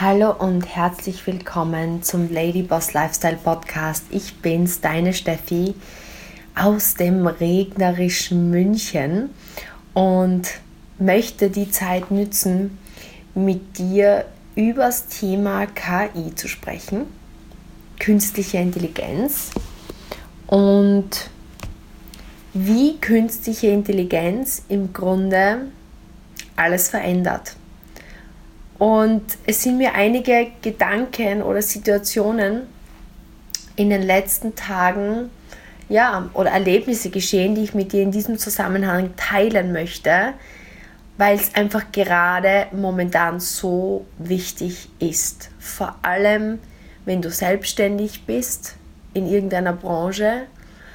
Hallo und herzlich willkommen zum Ladyboss Lifestyle Podcast. Ich bin's, deine Steffi aus dem regnerischen München und möchte die Zeit nützen, mit dir übers Thema KI zu sprechen, künstliche Intelligenz und wie künstliche Intelligenz im Grunde alles verändert. Und es sind mir einige Gedanken oder Situationen in den letzten Tagen, oder Erlebnisse geschehen, die ich mit dir in diesem Zusammenhang teilen möchte, weil es einfach gerade momentan so wichtig ist. Vor allem, wenn du selbstständig bist in irgendeiner Branche,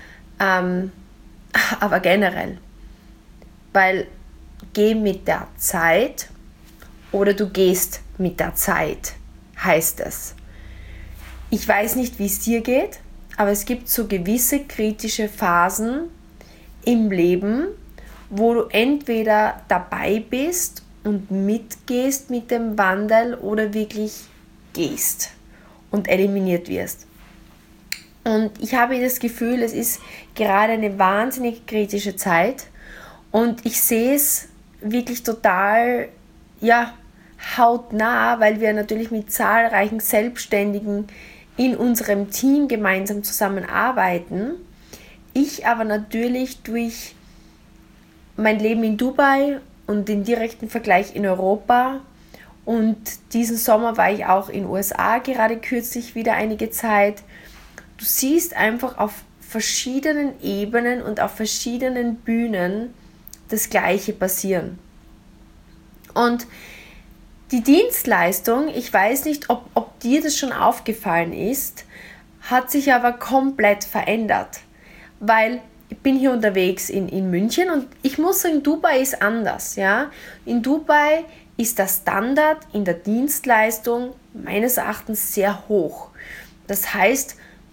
aber generell. Weil geh mit der Zeit oder du gehst mit der Zeit, heißt es. Ich weiß nicht, wie es dir geht, aber es gibt so gewisse kritische Phasen im Leben, wo du entweder dabei bist und mitgehst mit dem Wandel oder wirklich gehst und eliminiert wirst. Und ich habe das Gefühl, es ist gerade eine wahnsinnig kritische Zeit und ich sehe es wirklich total hautnah, weil wir natürlich mit zahlreichen Selbstständigen in unserem Team gemeinsam zusammenarbeiten. Ich aber natürlich durch mein Leben in Dubai und den direkten Vergleich in Europa und diesen Sommer war ich auch in den USA gerade kürzlich wieder einige Zeit. Du siehst einfach auf verschiedenen Ebenen und auf verschiedenen Bühnen das Gleiche passieren. Und die Dienstleistung, ich weiß nicht, ob dir das schon aufgefallen ist, hat sich aber komplett verändert. Weil ich bin hier unterwegs in München und ich muss sagen, Dubai ist anders. Ja? In Dubai ist der Standard in der Dienstleistung meines Erachtens sehr hoch. Das heißt,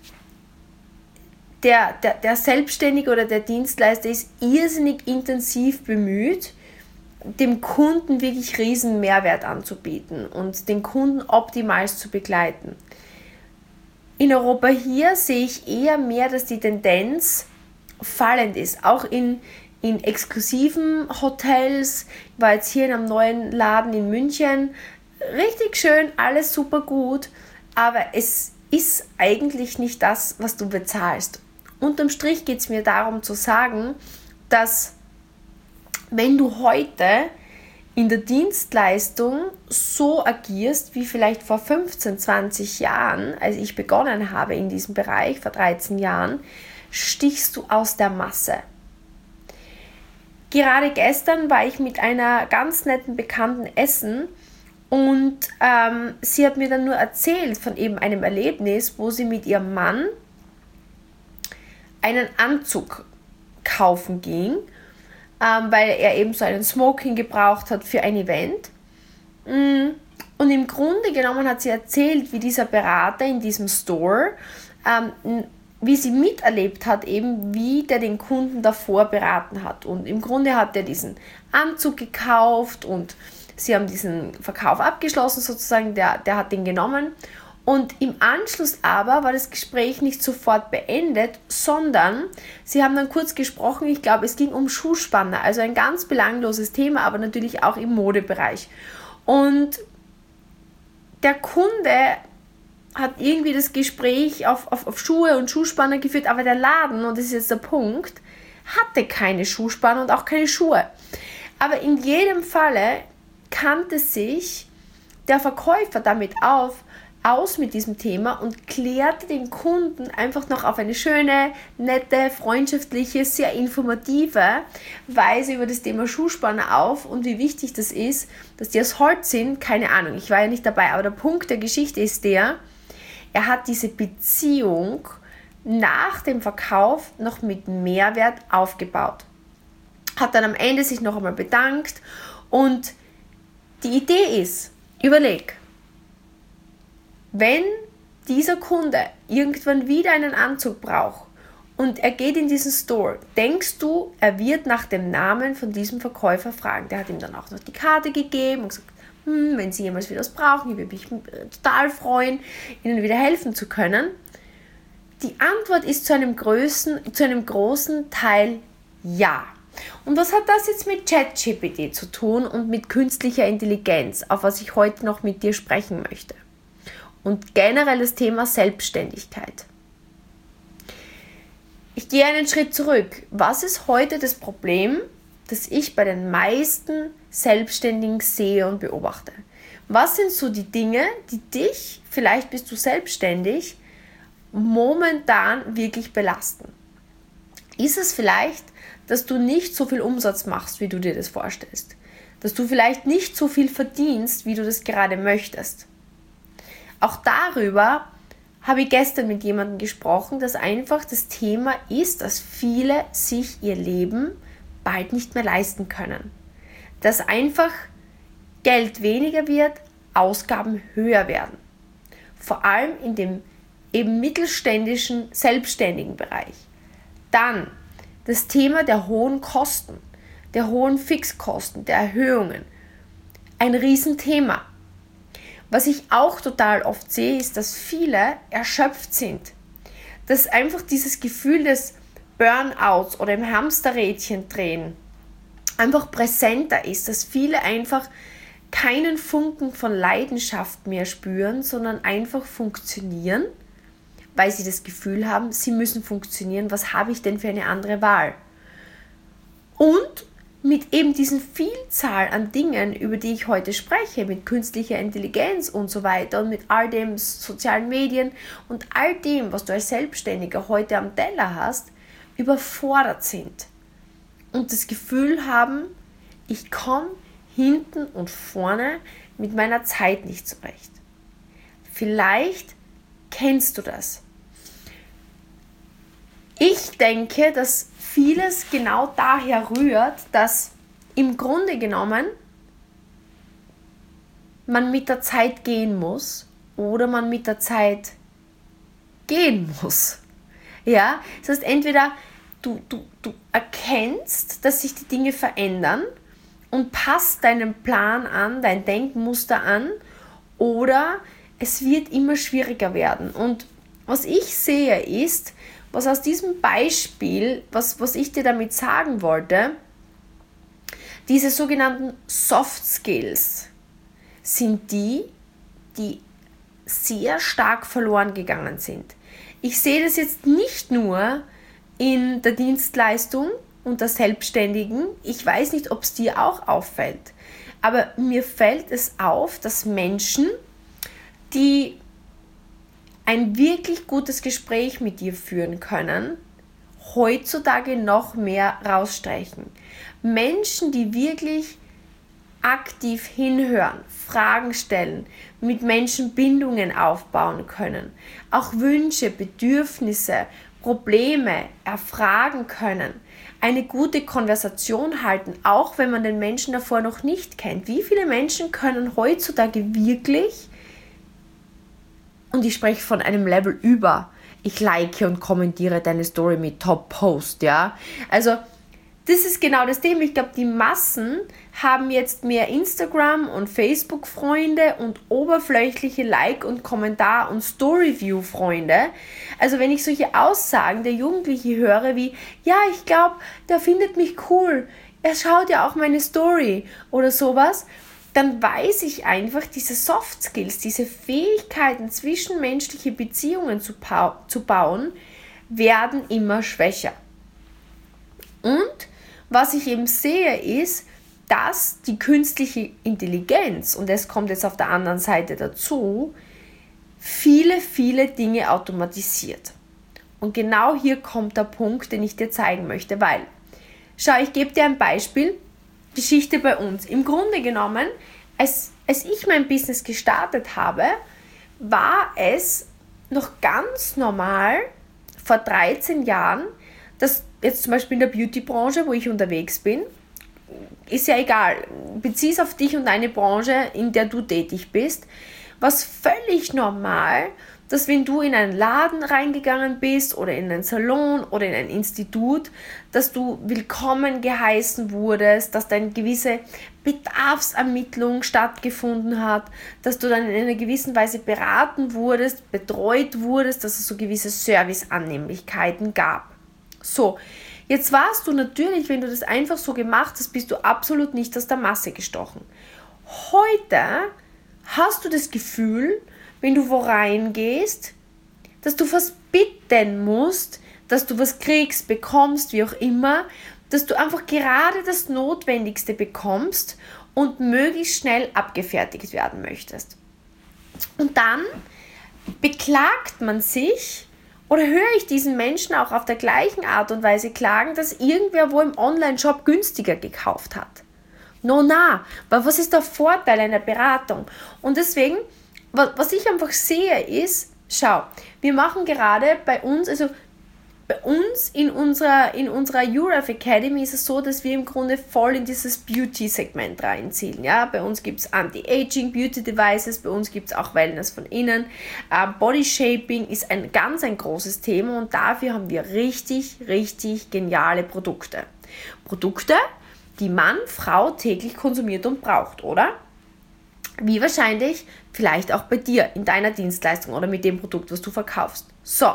der Selbstständige oder der Dienstleister ist irrsinnig intensiv bemüht, dem Kunden wirklich riesen Mehrwert anzubieten und den Kunden optimal zu begleiten. In Europa hier sehe ich eher mehr, dass die Tendenz fallend ist. Auch in exklusiven Hotels, ich war jetzt hier in einem neuen Laden in München, richtig schön, alles super gut, aber es ist eigentlich nicht das, was du bezahlst. Unterm Strich geht es mir darum zu sagen, dass wenn du heute in der Dienstleistung so agierst wie vielleicht vor 15, 20 Jahren, als ich begonnen habe in diesem Bereich, vor 13 Jahren, stichst du aus der Masse. Gerade gestern war ich mit einer ganz netten Bekannten essen und sie hat mir dann nur erzählt von eben einem Erlebnis, wo sie mit ihrem Mann einen Anzug kaufen ging, weil er eben so einen Smoking gebraucht hat für ein Event. Und im Grunde genommen hat sie erzählt, wie dieser Berater in diesem Store, wie sie miterlebt hat, eben wie der den Kunden davor beraten hat. Und im Grunde hat er diesen Anzug gekauft und sie haben diesen Verkauf abgeschlossen sozusagen, der hat den genommen. Und im Anschluss aber war das Gespräch nicht sofort beendet, sondern sie haben dann kurz gesprochen, ich glaube, es ging um Schuhspanner, also ein ganz belangloses Thema, aber natürlich auch im Modebereich. Und der Kunde hat irgendwie das Gespräch auf Schuhe und Schuhspanner geführt, aber der Laden, und das ist jetzt der Punkt, hatte keine Schuhspanner und auch keine Schuhe. Aber in jedem Falle kannte sich der Verkäufer damit aus mit diesem Thema und klärte den Kunden einfach noch auf eine schöne, nette, freundschaftliche, sehr informative Weise über das Thema Schuhspanner auf und wie wichtig das ist, dass die aus Holz sind, keine Ahnung, ich war ja nicht dabei, aber der Punkt der Geschichte ist er hat diese Beziehung nach dem Verkauf noch mit Mehrwert aufgebaut. Hat dann am Ende sich noch einmal bedankt und die Idee ist, überleg, wenn dieser Kunde irgendwann wieder einen Anzug braucht und er geht in diesen Store, denkst du, er wird nach dem Namen von diesem Verkäufer fragen? Der hat ihm dann auch noch die Karte gegeben und gesagt, wenn sie jemals wieder was brauchen, ich würde mich total freuen, ihnen wieder helfen zu können. Die Antwort ist zu einem großen Teil ja. Und was hat das jetzt mit ChatGPT zu tun und mit künstlicher Intelligenz, auf was ich heute noch mit dir sprechen möchte? Und generell das Thema Selbstständigkeit. Ich gehe einen Schritt zurück. Was ist heute das Problem, das ich bei den meisten Selbstständigen sehe und beobachte? Was sind so die Dinge, die dich, vielleicht bist du selbstständig, momentan wirklich belasten? Ist es vielleicht, dass du nicht so viel Umsatz machst, wie du dir das vorstellst? Dass du vielleicht nicht so viel verdienst, wie du das gerade möchtest? Auch darüber habe ich gestern mit jemandem gesprochen, dass einfach das Thema ist, dass viele sich ihr Leben bald nicht mehr leisten können. Dass einfach Geld weniger wird, Ausgaben höher werden. Vor allem in dem eben mittelständischen, selbstständigen Bereich. Dann das Thema der hohen Kosten, der hohen Fixkosten, der Erhöhungen. Ein Riesenthema. Was ich auch total oft sehe, ist, dass viele erschöpft sind. Dass einfach dieses Gefühl des Burnouts oder im Hamsterrädchen drehen einfach präsenter ist, dass viele einfach keinen Funken von Leidenschaft mehr spüren, sondern einfach funktionieren, weil sie das Gefühl haben, sie müssen funktionieren, was habe ich denn für eine andere Wahl? Und mit eben diesen Vielzahl an Dingen, über die ich heute spreche, mit künstlicher Intelligenz und so weiter und mit all dem sozialen Medien und all dem, was du als Selbstständiger heute am Teller hast, überfordert sind und das Gefühl haben, ich komme hinten und vorne mit meiner Zeit nicht zurecht. Vielleicht kennst du das. Ich denke, dass vieles genau daher rührt, dass im Grunde genommen man mit der Zeit gehen muss oder man mit der Zeit gehen muss. Ja, das heißt, entweder du erkennst, dass sich die Dinge verändern und passt deinen Plan an, dein Denkmuster an, oder es wird immer schwieriger werden. Und was ich sehe ist, was aus diesem Beispiel, was ich dir damit sagen wollte, diese sogenannten Soft Skills sind die sehr stark verloren gegangen sind. Ich sehe das jetzt nicht nur in der Dienstleistung und der Selbstständigen. Ich weiß nicht, ob es dir auch auffällt, aber mir fällt es auf, dass Menschen, die ein wirklich gutes Gespräch mit dir führen können, heutzutage noch mehr rausstreichen. Menschen, die wirklich aktiv hinhören, Fragen stellen, mit Menschen Bindungen aufbauen können, auch Wünsche, Bedürfnisse, Probleme erfragen können, eine gute Konversation halten, auch wenn man den Menschen davor noch nicht kennt. Wie viele Menschen können heutzutage wirklich, und ich spreche von einem Level über, ich like und kommentiere deine Story mit Top-Post, ja. Also, das ist genau das Thema. Ich glaube, die Massen haben jetzt mehr Instagram- und Facebook-Freunde und oberflächliche Like- und Kommentar- und Story-View-Freunde. Also wenn ich solche Aussagen der Jugendlichen höre wie, ja, ich glaube, der findet mich cool, er schaut ja auch meine Story oder sowas, dann weiß ich einfach, diese Soft Skills, diese Fähigkeiten, zwischenmenschliche Beziehungen zu bauen, werden immer schwächer. Und was ich eben sehe, ist, dass die künstliche Intelligenz, und es kommt jetzt auf der anderen Seite dazu, viele, viele Dinge automatisiert. Und genau hier kommt der Punkt, den ich dir zeigen möchte, weil, schau, ich gebe dir ein Beispiel, Geschichte bei uns. Im Grunde genommen, als ich mein Business gestartet habe, war es noch ganz normal, vor 13 Jahren, dass jetzt zum Beispiel in der Beauty-Branche, wo ich unterwegs bin, ist ja egal, bezieh es auf dich und deine Branche, in der du tätig bist, was völlig normal, dass wenn du in einen Laden reingegangen bist oder in einen Salon oder in ein Institut, dass du willkommen geheißen wurdest, dass da eine gewisse Bedarfsermittlung stattgefunden hat, dass du dann in einer gewissen Weise beraten wurdest, betreut wurdest, dass es so gewisse Serviceannehmlichkeiten gab. So, jetzt warst du natürlich, wenn du das einfach so gemacht hast, bist du absolut nicht aus der Masse gestochen. Heute hast du das Gefühl, wenn du wo reingehst, dass du was bitten musst, dass du was kriegst, bekommst, wie auch immer, dass du einfach gerade das Notwendigste bekommst und möglichst schnell abgefertigt werden möchtest. Und dann beklagt man sich, oder höre ich diesen Menschen auch auf der gleichen Art und Weise klagen, dass irgendwer wo im Online-Shop günstiger gekauft hat. Na, aber was ist der Vorteil einer Beratung? Und deswegen, was ich einfach sehe ist, schau, wir machen gerade bei uns in unserer URF Academy ist es so, dass wir im Grunde voll in dieses Beauty-Segment reinziehen. Ja? Bei uns gibt es Anti-Aging Beauty Devices, bei uns gibt es auch Wellness von innen. Body Shaping ist ein großes Thema und dafür haben wir richtig, richtig geniale Produkte. Produkte, die Mann, Frau täglich konsumiert und braucht, oder? Wie wahrscheinlich vielleicht auch bei dir in deiner Dienstleistung oder mit dem Produkt, was du verkaufst. So.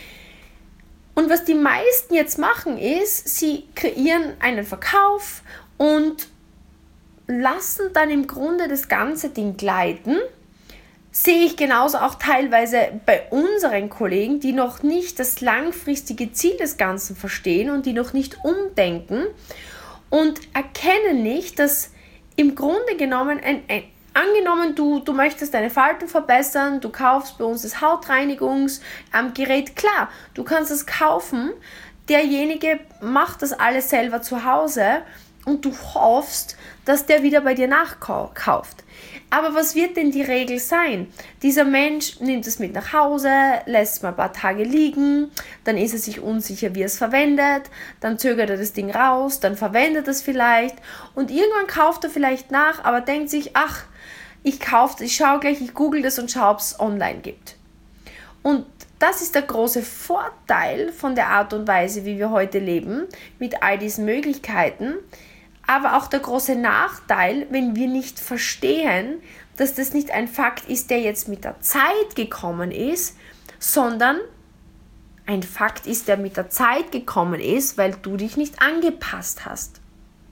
Und was die meisten jetzt machen ist, sie kreieren einen Verkauf und lassen dann im Grunde das ganze Ding gleiten. Sehe ich genauso auch teilweise bei unseren Kollegen, die noch nicht das langfristige Ziel des Ganzen verstehen und die noch nicht umdenken und erkennen nicht, dass im Grunde genommen angenommen, du möchtest deine Falten verbessern, du kaufst bei uns das Hautreinigungsgerät, klar, du kannst es kaufen, derjenige macht das alles selber zu Hause und du hoffst, dass der wieder bei dir nachkauft. Aber was wird denn die Regel sein? Dieser Mensch nimmt es mit nach Hause, lässt es mal ein paar Tage liegen, dann ist er sich unsicher, wie er es verwendet, dann zögert er das Ding raus, dann verwendet er es vielleicht und irgendwann kauft er vielleicht nach, aber denkt sich, ach, ich schaue gleich, ich google das und schaue, ob es online gibt. Und das ist der große Vorteil von der Art und Weise, wie wir heute leben, mit all diesen Möglichkeiten, aber auch der große Nachteil, wenn wir nicht verstehen, dass das nicht ein Fakt ist, der jetzt mit der Zeit gekommen ist, sondern ein Fakt ist, der mit der Zeit gekommen ist, weil du dich nicht angepasst hast.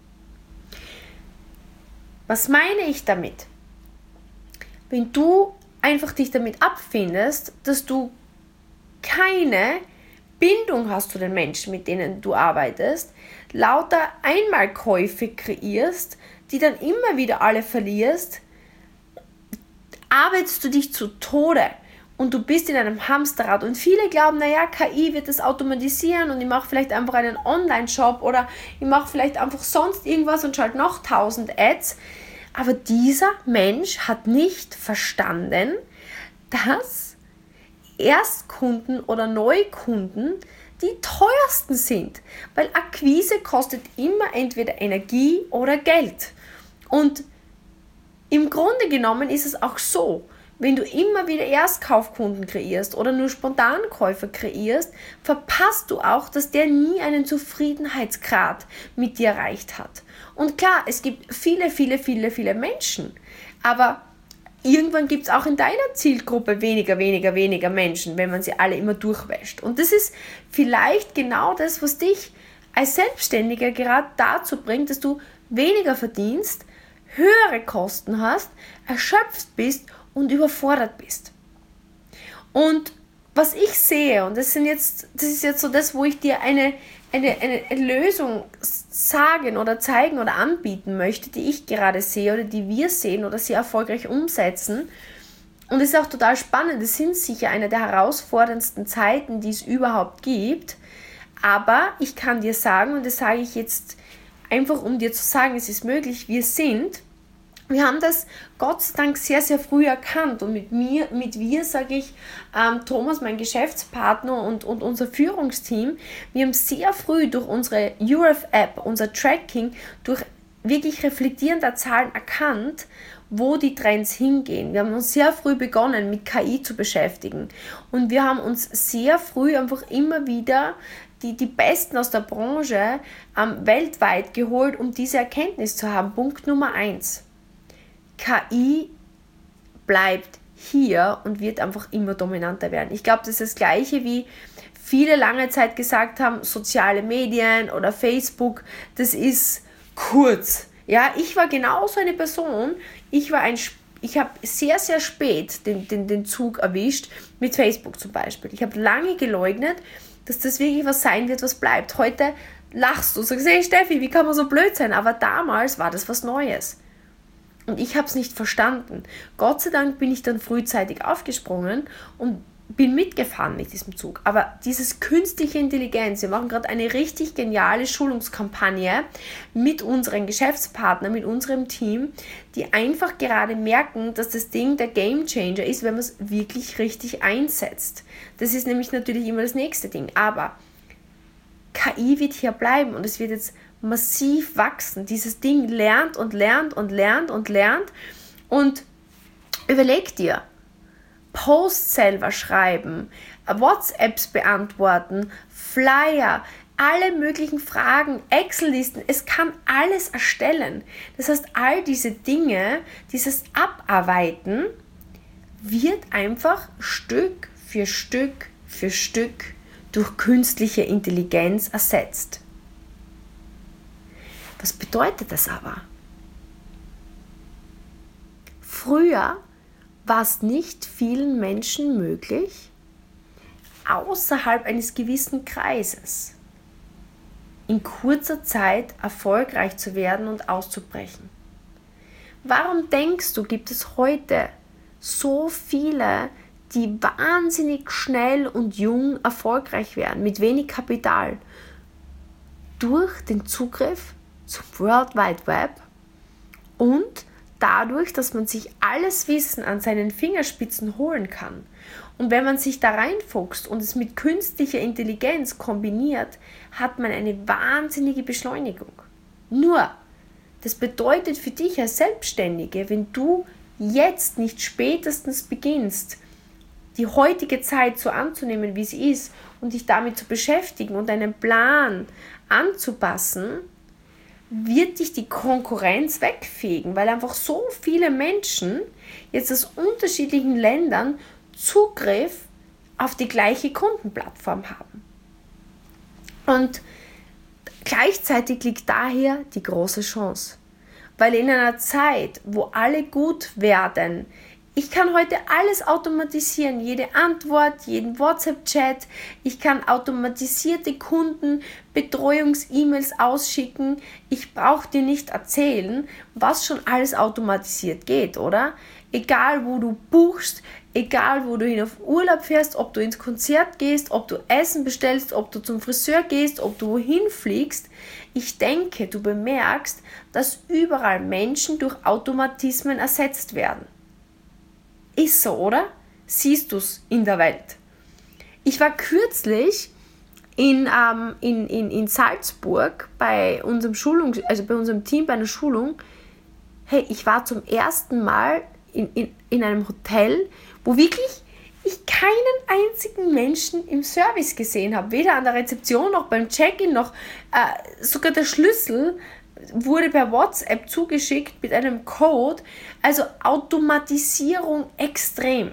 Was meine ich damit? Wenn du einfach dich damit abfindest, dass du keine Bindung hast zu den Menschen, mit denen du arbeitest, lauter Einmalkäufe kreierst, die dann immer wieder alle verlierst, arbeitest du dich zu Tode und du bist in einem Hamsterrad. Und viele glauben, naja, KI wird das automatisieren und ich mache vielleicht einfach einen Online-Shop oder ich mache vielleicht einfach sonst irgendwas und schalte noch 1000 Ads. Aber dieser Mensch hat nicht verstanden, dass Erstkunden oder Neukunden die teuersten sind, weil Akquise kostet immer entweder Energie oder Geld. Und im Grunde genommen ist es auch so, wenn du immer wieder Erstkaufkunden kreierst oder nur Spontankäufer kreierst, verpasst du auch, dass der nie einen Zufriedenheitsgrad mit dir erreicht hat. Und klar, es gibt viele, viele, viele, viele Menschen, aber irgendwann gibt es auch in deiner Zielgruppe weniger Menschen, wenn man sie alle immer durchwäscht. Und das ist vielleicht genau das, was dich als Selbstständiger gerade dazu bringt, dass du weniger verdienst, höhere Kosten hast, erschöpft bist und überfordert bist. Und was ich sehe, und das ist jetzt so das, wo ich dir eine Lösung sagen oder zeigen oder anbieten möchte, die ich gerade sehe oder die wir sehen oder sie erfolgreich umsetzen. Und es ist auch total spannend, es sind sicher eine der herausforderndsten Zeiten, die es überhaupt gibt. Aber ich kann dir sagen, und das sage ich jetzt einfach, um dir zu sagen, es ist möglich, wir haben das Gott sei Dank sehr, sehr früh erkannt und mit wir sage ich Thomas, mein Geschäftspartner und unser Führungsteam, wir haben sehr früh durch unsere URF-App, unser Tracking, durch wirklich reflektierender Zahlen erkannt, wo die Trends hingehen. Wir haben uns sehr früh begonnen, mit KI zu beschäftigen. Und wir haben uns sehr früh einfach immer wieder die Besten aus der Branche weltweit geholt, um diese Erkenntnis zu haben. Punkt Nummer 1. KI bleibt hier und wird einfach immer dominanter werden. Ich glaube, das ist das Gleiche, wie viele lange Zeit gesagt haben, soziale Medien oder Facebook, das ist kurz. Ja, ich war genauso eine Person. Ich habe sehr, sehr spät den Zug erwischt, mit Facebook zum Beispiel. Ich habe lange geleugnet, dass das wirklich was sein wird, was bleibt. Heute lachst du, sagst, hey Steffi, wie kann man so blöd sein? Aber damals war das was Neues. Und ich habe es nicht verstanden. Gott sei Dank bin ich dann frühzeitig aufgesprungen und bin mitgefahren mit diesem Zug. Aber dieses künstliche Intelligenz, wir machen gerade eine richtig geniale Schulungskampagne mit unseren Geschäftspartnern, mit unserem Team, die einfach gerade merken, dass das Ding der Gamechanger ist, wenn man es wirklich richtig einsetzt. Das ist nämlich natürlich immer das nächste Ding. Aber KI wird hier bleiben und es wird jetzt massiv wachsen. Dieses Ding lernt und lernt und lernt und lernt. Und überleg dir, Posts selber schreiben, WhatsApps beantworten, Flyer, alle möglichen Fragen, Excel-Listen, es kann alles erstellen. Das heißt, all diese Dinge, dieses Abarbeiten, wird einfach Stück für Stück für Stück durch künstliche Intelligenz ersetzt. Was bedeutet das aber? Früher war es nicht vielen Menschen möglich, außerhalb eines gewissen Kreises in kurzer Zeit erfolgreich zu werden und auszubrechen. Warum denkst du, gibt es heute so viele, die wahnsinnig schnell und jung erfolgreich werden, mit wenig Kapital? Durch den Zugriff zum World Wide Web und dadurch, dass man sich alles Wissen an seinen Fingerspitzen holen kann. Und wenn man sich da reinfuchst und es mit künstlicher Intelligenz kombiniert, hat man eine wahnsinnige Beschleunigung. Nur, das bedeutet für dich als Selbstständige, wenn du jetzt nicht spätestens beginnst, die heutige Zeit so anzunehmen, wie sie ist und dich damit zu beschäftigen und deinen Plan anzupassen, wird dich die Konkurrenz wegfegen, weil einfach so viele Menschen jetzt aus unterschiedlichen Ländern Zugriff auf die gleiche Kundenplattform haben. Und gleichzeitig liegt daher die große Chance, weil in einer Zeit, wo alle gut werden, ich kann heute alles automatisieren, jede Antwort, jeden WhatsApp-Chat, ich kann automatisierte Kundenbetreuungs-E-Mails ausschicken, ich brauche dir nicht erzählen, was schon alles automatisiert geht, oder? Egal wo du buchst, egal wo du hin auf Urlaub fährst, ob du ins Konzert gehst, ob du Essen bestellst, ob du zum Friseur gehst, ob du wohin fliegst, ich denke, du bemerkst, dass überall Menschen durch Automatismen ersetzt werden. Ist so, oder? Siehst du es in der Welt? Ich war kürzlich in Salzburg bei unserem bei unserem Team bei einer Schulung. Hey, ich war zum ersten Mal in einem Hotel, wo wirklich ich keinen einzigen Menschen im Service gesehen habe. Weder an der Rezeption noch beim Check-in noch sogar der Schlüssel wurde per WhatsApp zugeschickt mit einem Code. Also Automatisierung extrem.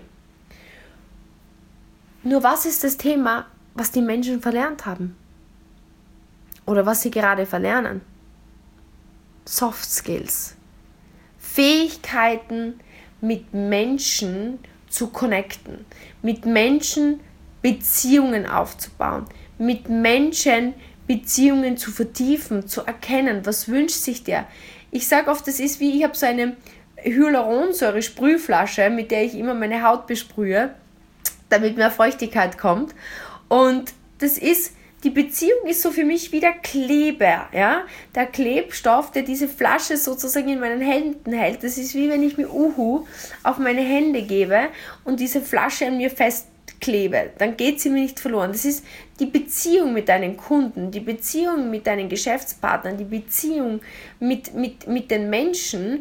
Nur was ist das Thema, was die Menschen verlernt haben? Oder was sie gerade verlernen? Soft Skills. Fähigkeiten, mit Menschen zu connecten, mit Menschen Beziehungen aufzubauen, mit Menschen Beziehungen zu vertiefen, zu erkennen, was wünscht sich der. Ich sage oft, das ist wie, ich habe so eine Hyaluronsäure-Sprühflasche, mit der ich immer meine Haut besprühe, damit mehr Feuchtigkeit kommt. Und das ist, die Beziehung ist so für mich wie der Kleber, ja? Der Klebstoff, der diese Flasche sozusagen in meinen Händen hält. Das ist wie wenn ich mir Uhu auf meine Hände gebe und diese Flasche an mir festklebe. Dann geht sie mir nicht verloren. Das ist die Beziehung mit deinen Kunden, die Beziehung mit deinen Geschäftspartnern, die Beziehung mit den Menschen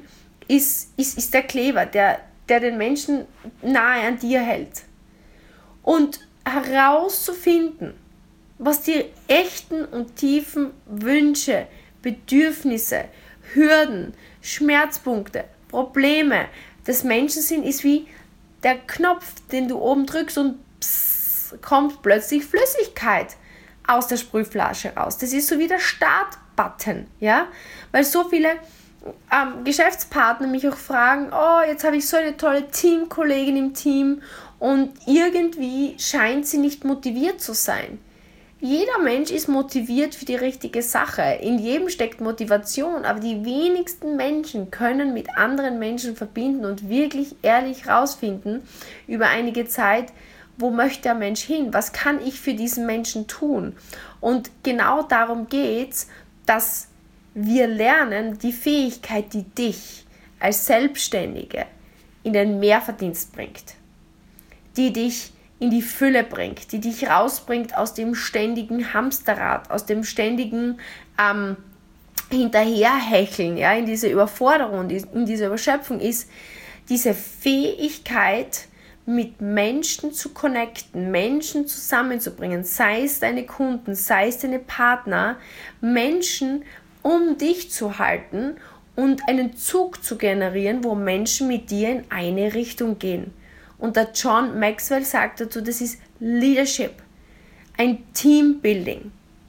ist der Kleber, der den Menschen nahe an dir hält. Und herauszufinden, was die echten und tiefen Wünsche, Bedürfnisse, Hürden, Schmerzpunkte, Probleme des Menschen sind, ist wie der Knopf, den du oben drückst und kommt plötzlich Flüssigkeit aus der Sprühflasche raus. Das ist so wie der Start-Button, ja? Weil so viele Geschäftspartner mich auch fragen, oh, jetzt habe ich so eine tolle Teamkollegin im Team und irgendwie scheint sie nicht motiviert zu sein. Jeder Mensch ist motiviert für die richtige Sache. In jedem steckt Motivation, aber die wenigsten Menschen können mit anderen Menschen verbinden und wirklich ehrlich rausfinden über einige Zeit, wo möchte der Mensch hin? Was kann ich für diesen Menschen tun? Und genau darum geht es, dass wir lernen, die Fähigkeit, die dich als Selbstständige in den Mehrverdienst bringt, die dich in die Fülle bringt, die dich rausbringt aus dem ständigen Hamsterrad, aus dem ständigen Hinterherhecheln, ja, in diese Überforderung, in diese Überschöpfung ist diese Fähigkeit, mit Menschen zu connecten, Menschen zusammenzubringen, sei es deine Kunden, sei es deine Partner, Menschen um dich zu halten und einen Zug zu generieren, wo Menschen mit dir in eine Richtung gehen. Und der John Maxwell sagt dazu, das ist Leadership, ein Teambuilding.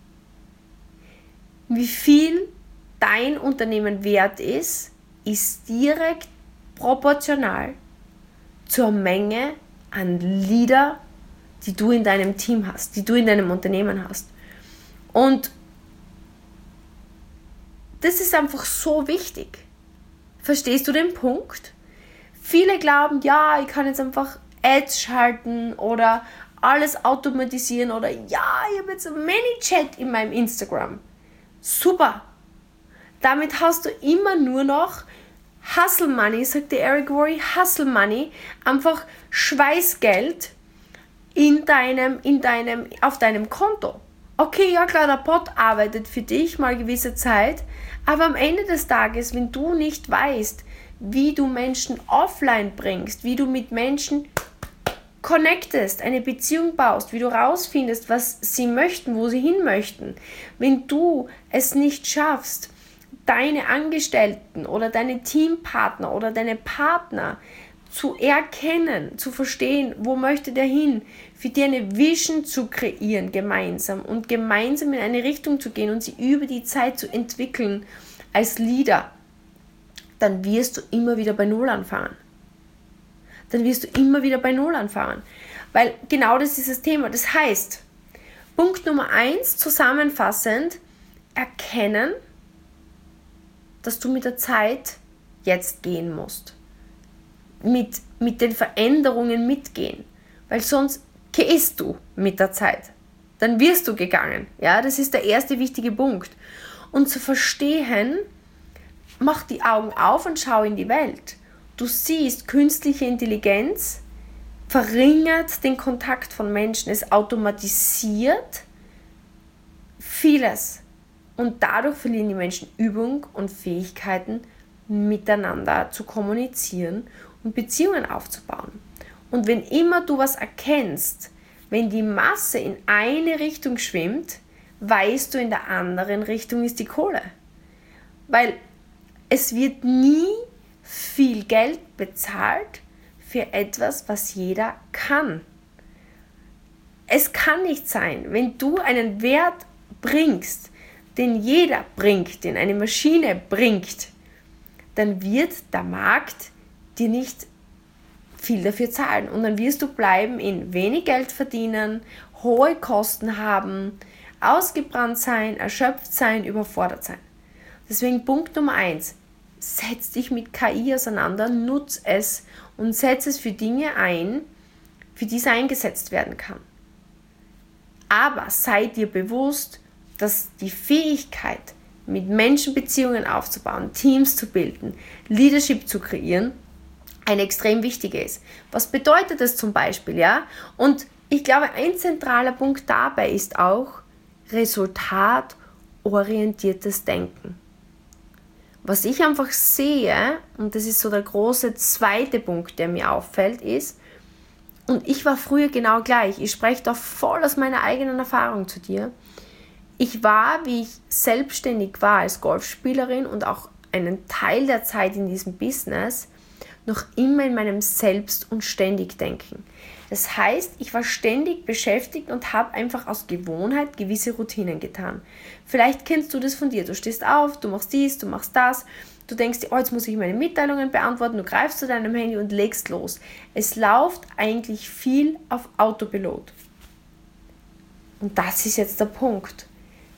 Wie viel dein Unternehmen wert ist, ist direkt proportional zur Menge an Leader, die du in deinem Team hast, die du in deinem Unternehmen hast. Und das ist einfach so wichtig. Verstehst du den Punkt? Viele glauben, ja, ich kann jetzt einfach Ads schalten oder alles automatisieren oder ja, ich habe jetzt ein ManyChat in meinem Instagram. Super. Damit hast du immer nur noch Hustle Money, sagt der Eric Worre, Hustle Money, einfach Schweißgeld auf deinem Konto. Okay, ja klar, der Bot arbeitet für dich mal eine gewisse Zeit, aber am Ende des Tages, wenn du nicht weißt, wie du Menschen offline bringst, wie du mit Menschen connectest, eine Beziehung baust, wie du rausfindest, was sie möchten, wo sie hin möchten, wenn du es nicht schaffst, deine Angestellten oder deine Teampartner oder deine Partner zu erkennen, zu verstehen, wo möchte der hin, für die eine Vision zu kreieren gemeinsam und gemeinsam in eine Richtung zu gehen und sie über die Zeit zu entwickeln als Leader, dann wirst du immer wieder bei Null anfangen. Weil genau das ist das Thema. Das heißt, Punkt Nummer 1, zusammenfassend, erkennen, dass du mit der Zeit jetzt gehen musst. Mit den Veränderungen mitgehen. Weil sonst gehst du mit der Zeit. Dann wirst du gegangen. Ja, das ist der erste wichtige Punkt. Und zu verstehen, mach die Augen auf und schau in die Welt. Du siehst, künstliche Intelligenz verringert den Kontakt von Menschen. Es automatisiert vieles. Und dadurch verlieren die Menschen Übung und Fähigkeiten, miteinander zu kommunizieren und Beziehungen aufzubauen. Und wenn immer du was erkennst, wenn die Masse in eine Richtung schwimmt, weißt du, in der anderen Richtung ist die Kohle. Weil es wird nie viel Geld bezahlt für etwas, was jeder kann. Es kann nicht sein, wenn du einen Wert bringst, den jeder bringt, den eine Maschine bringt, dann wird der Markt dir nicht viel dafür zahlen. Und dann wirst du bleiben in wenig Geld verdienen, hohe Kosten haben, ausgebrannt sein, erschöpft sein, überfordert sein. Deswegen Punkt Nummer 1, setz dich mit KI auseinander, nutz es und setz es für Dinge ein, für die es eingesetzt werden kann. Aber sei dir bewusst, dass die Fähigkeit, mit Menschen Beziehungen aufzubauen, Teams zu bilden, Leadership zu kreieren, eine extrem wichtige ist. Was bedeutet das zum Beispiel? Ja? Und ich glaube, ein zentraler Punkt dabei ist auch resultatorientiertes Denken. Was ich einfach sehe, und das ist so der große zweite Punkt, der mir auffällt, ist, und ich war früher genau gleich, ich spreche da voll aus meiner eigenen Erfahrung zu dir, ich war, wie ich selbstständig war als Golfspielerin und auch einen Teil der Zeit in diesem Business, noch immer in meinem Selbst- und Ständigdenken. Das heißt, ich war ständig beschäftigt und habe einfach aus Gewohnheit gewisse Routinen getan. Vielleicht kennst du das von dir. Du stehst auf, du machst dies, du machst das. Du denkst dir, oh, jetzt muss ich meine Mitteilungen beantworten. Du greifst zu deinem Handy und legst los. Es läuft eigentlich viel auf Autopilot. Und das ist jetzt der Punkt.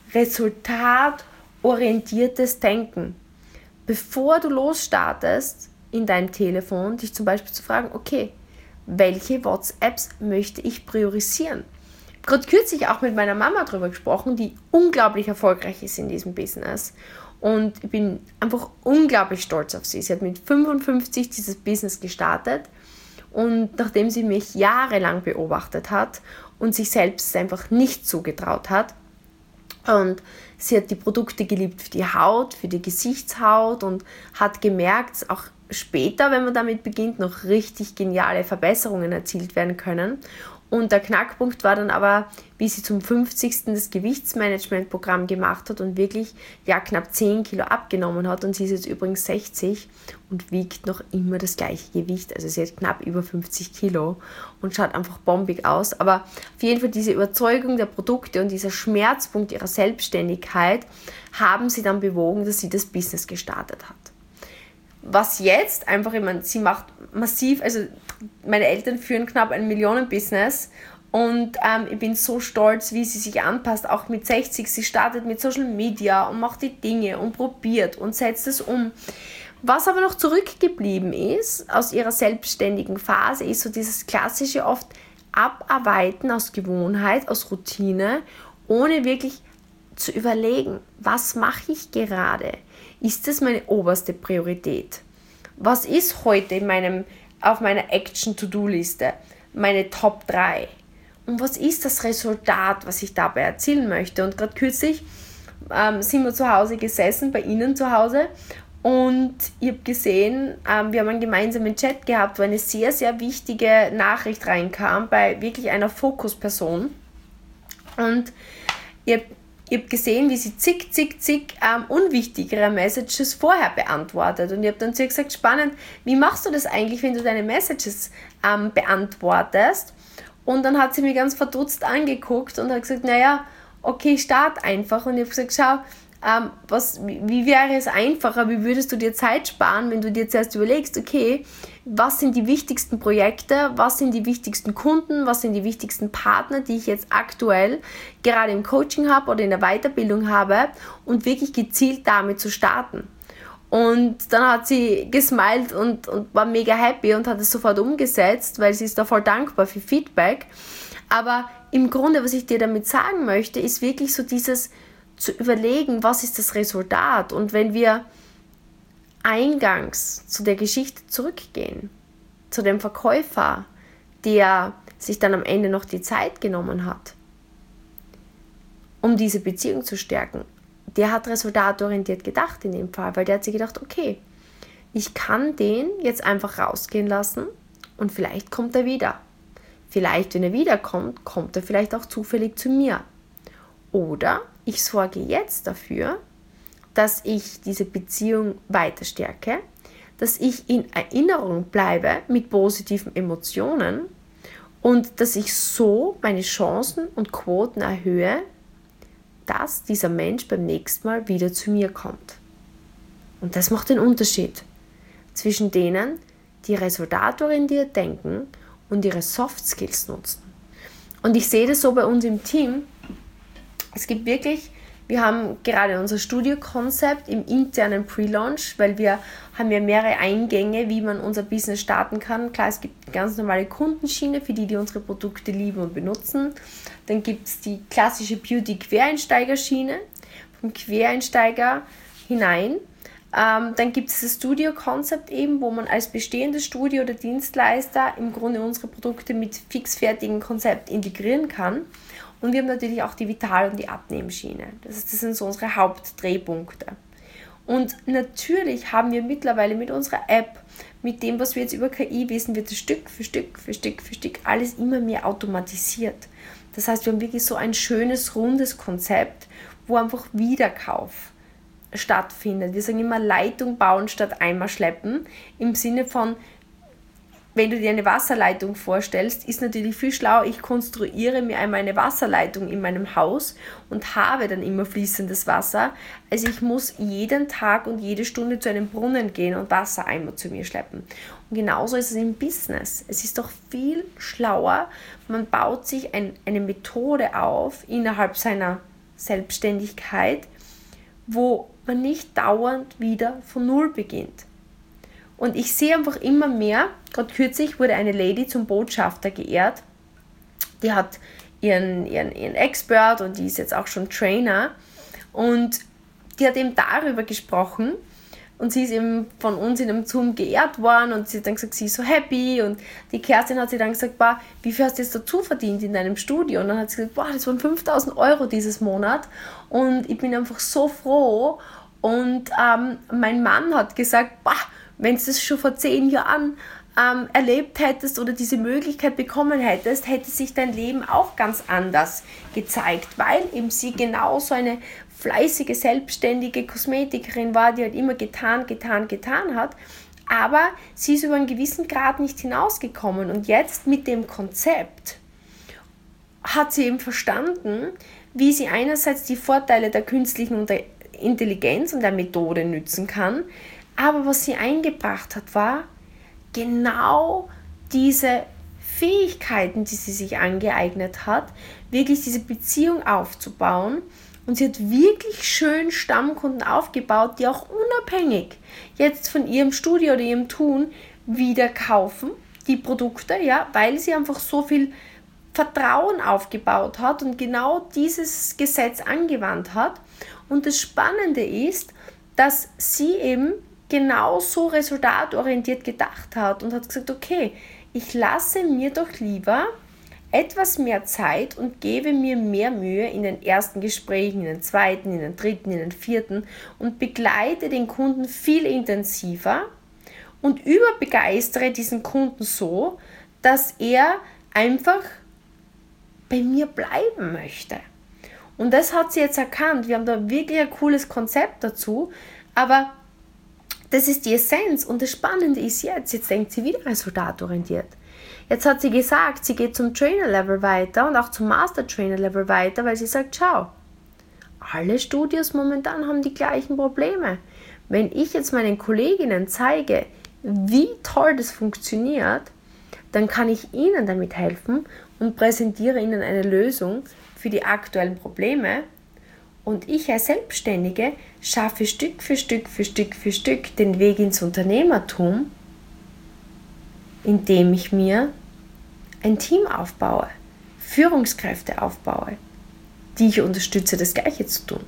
Resultatorientiertes Denken. Bevor du losstartest in deinem Telefon, dich zum Beispiel zu fragen, okay, welche WhatsApps möchte ich priorisieren? Ich habe gerade kürzlich auch mit meiner Mama darüber gesprochen, die unglaublich erfolgreich ist in diesem Business. Und ich bin einfach unglaublich stolz auf sie. Sie hat mit 55 dieses Business gestartet und nachdem sie mich jahrelang beobachtet hat und sich selbst einfach nicht zugetraut hat, und sie hat die Produkte geliebt für die Haut, für die Gesichtshaut und hat gemerkt, dass auch später, wenn man damit beginnt, noch richtig geniale Verbesserungen erzielt werden können. Und der Knackpunkt war dann aber, wie sie zum 50. das Gewichtsmanagement-Programm gemacht hat und wirklich knapp 10 Kilo abgenommen hat. Und sie ist jetzt übrigens 60 und wiegt noch immer das gleiche Gewicht. Also sie hat knapp über 50 Kilo und schaut einfach bombig aus. Aber auf jeden Fall diese Überzeugung der Produkte und dieser Schmerzpunkt ihrer Selbstständigkeit haben sie dann bewogen, dass sie das Business gestartet hat. Was jetzt einfach, ich meine, sie macht massiv, also meine Eltern führen knapp ein Millionen-Business und ich bin so stolz, wie sie sich anpasst, auch mit 60. Sie startet mit Social Media und macht die Dinge und probiert und setzt es um. Was aber noch zurückgeblieben ist aus ihrer selbstständigen Phase, ist so dieses klassische oft Abarbeiten aus Gewohnheit, aus Routine, ohne wirklich zu überlegen, was mache ich gerade? Ist das meine oberste Priorität? Was ist heute auf meiner Action-To-Do-Liste meine Top 3? Und was ist das Resultat, was ich dabei erzielen möchte? Und gerade kürzlich sind wir zu Hause gesessen, bei Ihnen zu Hause, und ich habe gesehen, wir haben einen gemeinsamen Chat gehabt, wo eine sehr, sehr wichtige Nachricht reinkam bei wirklich einer Fokusperson. Und ich habe gesehen, wie sie zig unwichtigere Messages vorher beantwortet. Und ich habe dann zu ihr gesagt, spannend, wie machst du das eigentlich, wenn du deine Messages beantwortest? Und dann hat sie mich ganz verdutzt angeguckt und hat gesagt, naja, okay, start einfach. Und ich habe gesagt, schau, wie wäre es einfacher, wie würdest du dir Zeit sparen, wenn du dir zuerst überlegst, okay, was sind die wichtigsten Projekte, was sind die wichtigsten Kunden, was sind die wichtigsten Partner, die ich jetzt aktuell gerade im Coaching habe oder in der Weiterbildung habe, und wirklich gezielt damit zu starten. Und dann hat sie gesmiled und war mega happy und hat es sofort umgesetzt, weil sie ist da voll dankbar für Feedback. Aber im Grunde, was ich dir damit sagen möchte, ist wirklich so dieses zu überlegen, was ist das Resultat. Und wenn wir eingangs zu der Geschichte zurückgehen, zu dem Verkäufer, der sich dann am Ende noch die Zeit genommen hat, um diese Beziehung zu stärken, der hat resultatorientiert gedacht in dem Fall, weil der hat sich gedacht, okay, ich kann den jetzt einfach rausgehen lassen und vielleicht kommt er wieder. Vielleicht, wenn er wiederkommt, kommt er vielleicht auch zufällig zu mir. Oder ich sorge jetzt dafür, dass ich diese Beziehung weiter stärke, dass ich in Erinnerung bleibe mit positiven Emotionen und dass ich so meine Chancen und Quoten erhöhe, dass dieser Mensch beim nächsten Mal wieder zu mir kommt. Und das macht den Unterschied zwischen denen, die resultatorientiert denken und ihre Soft Skills nutzen. Und ich sehe das so bei uns im Team. Es gibt wirklich, wir haben gerade unser Studio-Konzept im internen Pre-Launch, weil wir haben ja mehrere Eingänge, wie man unser Business starten kann. Klar, es gibt eine ganz normale Kundenschiene für die unsere Produkte lieben und benutzen. Dann gibt es die klassische Beauty-Quereinsteiger-Schiene, vom Quereinsteiger hinein. Dann gibt es das Studio-Konzept eben, wo man als bestehendes Studio oder Dienstleister im Grunde unsere Produkte mit fixfertigen Konzept integrieren kann. Und wir haben natürlich auch die Vital- und die Abnehmschiene. Das sind so unsere Hauptdrehpunkte. Und natürlich haben wir mittlerweile mit unserer App, mit dem, was wir jetzt über KI wissen, wird es Stück für Stück alles immer mehr automatisiert. Das heißt, wir haben wirklich so ein schönes, rundes Konzept, wo einfach Wiederkauf stattfindet. Wir sagen immer Leitung bauen statt Eimer schleppen, im Sinne von, wenn du dir eine Wasserleitung vorstellst, ist natürlich viel schlauer, ich konstruiere mir einmal eine Wasserleitung in meinem Haus und habe dann immer fließendes Wasser, also ich muss jeden Tag und jede Stunde zu einem Brunnen gehen und Wassereimer zu mir schleppen. Und genauso ist es im Business. Es ist doch viel schlauer, man baut sich eine Methode auf innerhalb seiner Selbstständigkeit, wo man nicht dauernd wieder von Null beginnt. Und ich sehe einfach immer mehr, gerade kürzlich wurde eine Lady zum Botschafter geehrt, die hat ihren Expert und die ist jetzt auch schon Trainer und die hat eben darüber gesprochen und sie ist eben von uns in einem Zoom geehrt worden und sie hat dann gesagt, sie ist so happy und die Kerstin hat sie dann gesagt, wie viel hast du jetzt dazu verdient in deinem Studio? Und dann hat sie gesagt, das waren 5.000 € dieses Monat und ich bin einfach so froh und mein Mann hat gesagt, wenn du das schon vor 10 Jahren erlebt hättest oder diese Möglichkeit bekommen hättest, hätte sich dein Leben auch ganz anders gezeigt, weil eben sie genau so eine fleißige, selbstständige Kosmetikerin war, die halt immer getan hat, aber sie ist über einen gewissen Grad nicht hinausgekommen und jetzt mit dem Konzept hat sie eben verstanden, wie sie einerseits die Vorteile der künstlichen Intelligenz und der Methode nützen kann, aber was sie eingebracht hat, war genau diese Fähigkeiten, die sie sich angeeignet hat, wirklich diese Beziehung aufzubauen. Und sie hat wirklich schön Stammkunden aufgebaut, die auch unabhängig jetzt von ihrem Studio oder ihrem Tun wieder kaufen, die Produkte, ja, weil sie einfach so viel Vertrauen aufgebaut hat und genau dieses Gesetz angewandt hat. Und das Spannende ist, dass sie eben genauso resultatorientiert gedacht hat und hat gesagt, okay, ich lasse mir doch lieber etwas mehr Zeit und gebe mir mehr Mühe in den ersten Gesprächen, in den zweiten, in den dritten, in den vierten und begleite den Kunden viel intensiver und überbegeistere diesen Kunden so, dass er einfach bei mir bleiben möchte. Und das hat sie jetzt erkannt. Wir haben da wirklich ein cooles Konzept dazu, aber das ist die Essenz und das Spannende ist jetzt denkt sie wieder resultatorientiert. Jetzt hat sie gesagt, sie geht zum Trainer-Level weiter und auch zum Master-Trainer-Level weiter, weil sie sagt, schau, alle Studios momentan haben die gleichen Probleme. Wenn ich jetzt meinen Kolleginnen zeige, wie toll das funktioniert, dann kann ich ihnen damit helfen und präsentiere ihnen eine Lösung für die aktuellen Probleme. Und ich als Selbstständige schaffe Stück für Stück den Weg ins Unternehmertum, indem ich mir ein Team aufbaue, Führungskräfte aufbaue, die ich unterstütze, das Gleiche zu tun.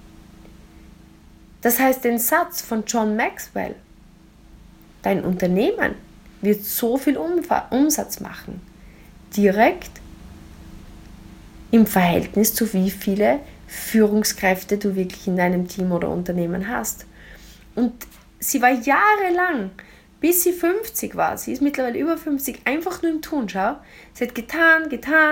Das heißt, den Satz von John Maxwell, dein Unternehmen wird so viel Umsatz machen, direkt im Verhältnis zu wie viele Führungskräfte du wirklich in deinem Team oder Unternehmen hast. Und sie war jahrelang, bis sie 50 war, sie ist mittlerweile über 50, einfach nur im Tun, schau. Sie hat getan.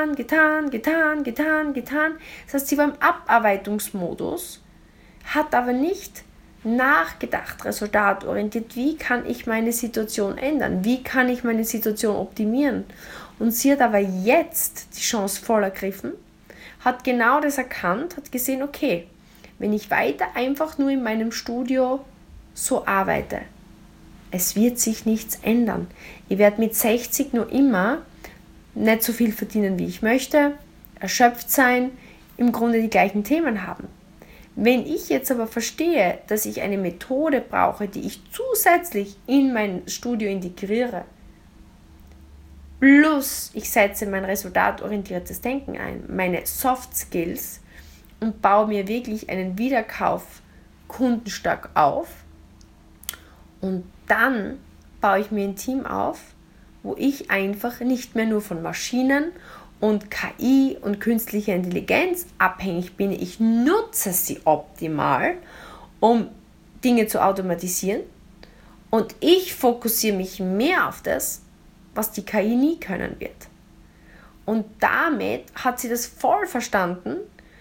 Das heißt, sie war im Abarbeitungsmodus, hat aber nicht nachgedacht, resultatorientiert, wie kann ich meine Situation ändern, wie kann ich meine Situation optimieren. Und sie hat aber jetzt die Chance voll ergriffen, hat genau das erkannt, hat gesehen, okay, wenn ich weiter einfach nur in meinem Studio so arbeite, es wird sich nichts ändern. Ich werde mit 60 nur immer nicht so viel verdienen, wie ich möchte, erschöpft sein, im Grunde die gleichen Themen haben. Wenn ich jetzt aber verstehe, dass ich eine Methode brauche, die ich zusätzlich in mein Studio integriere, plus ich setze mein resultatorientiertes Denken ein, meine Soft Skills und baue mir wirklich einen Wiederkauf kundenstark auf und dann baue ich mir ein Team auf, wo ich einfach nicht mehr nur von Maschinen und KI und künstlicher Intelligenz abhängig bin. Ich nutze sie optimal, um Dinge zu automatisieren und ich fokussiere mich mehr auf das, was die KI nie können wird. Und damit hat sie das voll verstanden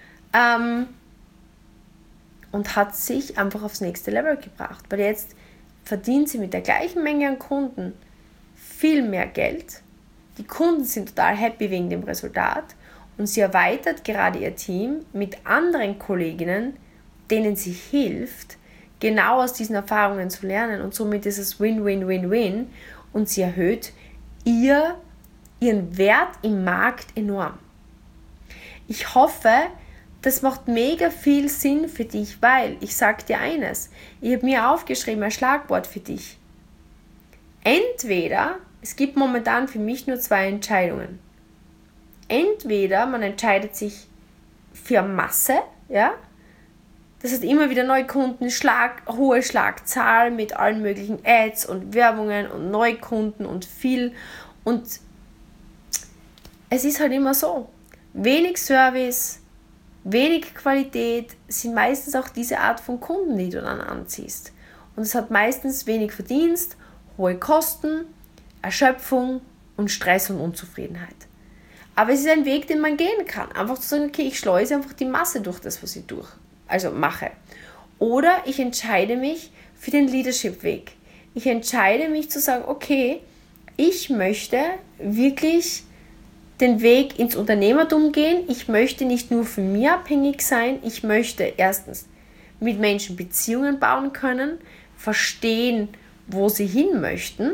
und hat sich einfach aufs nächste Level gebracht. Weil jetzt verdient sie mit der gleichen Menge an Kunden viel mehr Geld. Die Kunden sind total happy wegen dem Resultat und sie erweitert gerade ihr Team mit anderen Kolleginnen, denen sie hilft, genau aus diesen Erfahrungen zu lernen, und somit ist es Win-Win-Win-Win und sie erhöht ihren Wert im Markt enorm. Ich hoffe, das macht mega viel Sinn für dich, weil ich sage dir eines, ich habe mir aufgeschrieben, ein Schlagwort für dich. Entweder, es gibt momentan für mich nur 2 Entscheidungen. Entweder man entscheidet sich für Masse, ja, das heißt immer wieder Neukunden, hohe Schlagzahl mit allen möglichen Ads und Werbungen und Neukunden und viel. Und es ist halt immer so, wenig Service, wenig Qualität sind meistens auch diese Art von Kunden, die du dann anziehst. Und es hat meistens wenig Verdienst, hohe Kosten, Erschöpfung und Stress und Unzufriedenheit. Aber es ist ein Weg, den man gehen kann. Einfach zu sagen, okay, ich schleuse einfach die Masse durch das, was ich mache. Oder ich entscheide mich für den Leadership-Weg. Ich entscheide mich zu sagen, okay, ich möchte wirklich den Weg ins Unternehmertum gehen. Ich möchte nicht nur von mir abhängig sein. Ich möchte erstens mit Menschen Beziehungen bauen können, verstehen, wo sie hin möchten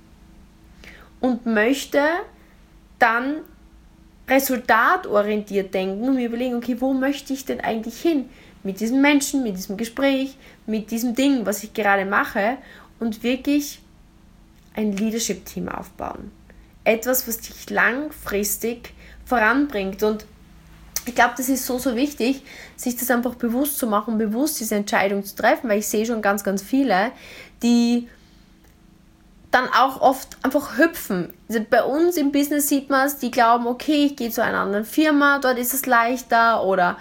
und möchte dann resultatorientiert denken und mir überlegen, okay, wo möchte ich denn eigentlich hin? Mit diesem Menschen, mit diesem Gespräch, mit diesem Ding, was ich gerade mache, und wirklich ein Leadership-Team aufbauen. Etwas, was dich langfristig voranbringt. Und ich glaube, das ist so, so wichtig, sich das einfach bewusst zu machen, bewusst diese Entscheidung zu treffen, weil ich sehe schon ganz, ganz viele, die dann auch oft einfach hüpfen. Also bei uns im Business sieht man es, die glauben, okay, ich gehe zu einer anderen Firma, dort ist es leichter, oder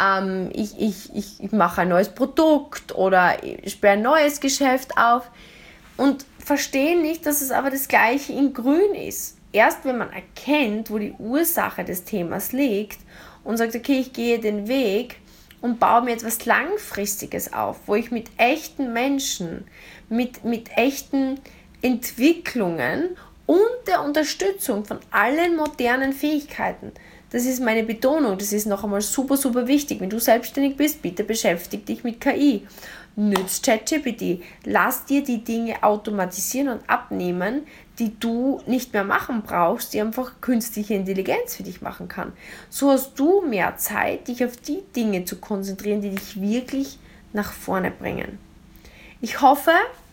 ich mache ein neues Produkt oder ich sperre ein neues Geschäft auf, und verstehen nicht, dass es aber das Gleiche in Grün ist. Erst wenn man erkennt, wo die Ursache des Themas liegt und sagt, okay, ich gehe den Weg und baue mir etwas Langfristiges auf, wo ich mit echten Menschen, mit echten Entwicklungen und der Unterstützung von allen modernen Fähigkeiten. Das ist meine Betonung, das ist noch einmal super, super wichtig. Wenn du selbstständig bist, bitte beschäftige dich mit KI. Nütz ChatGPT. Lass dir die Dinge automatisieren und abnehmen, die du nicht mehr machen brauchst, die einfach künstliche Intelligenz für dich machen kann. So hast du mehr Zeit, dich auf die Dinge zu konzentrieren, die dich wirklich nach vorne bringen. Ich hoffe,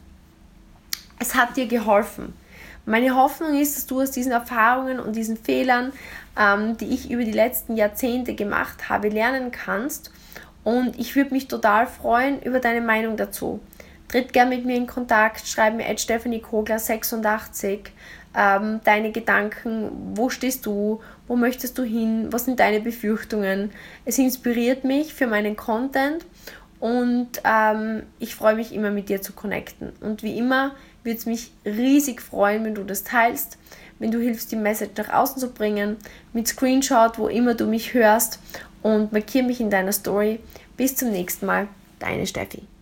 es hat dir geholfen. Meine Hoffnung ist, dass du aus diesen Erfahrungen und diesen Fehlern, die ich über die letzten Jahrzehnte gemacht habe, lernen kannst. Und ich würde mich total freuen über deine Meinung dazu. Tritt gerne mit mir in Kontakt, schreib mir @stephaniekogler86 deine Gedanken, wo stehst du, wo möchtest du hin, was sind deine Befürchtungen. Es inspiriert mich für meinen Content und ich freue mich immer, mit dir zu connecten. Und wie immer würde es mich riesig freuen, wenn du das teilst, wenn du hilfst, die Message nach außen zu bringen, mit Screenshot, wo immer du mich hörst, und markiere mich in deiner Story. Bis zum nächsten Mal, deine Steffi.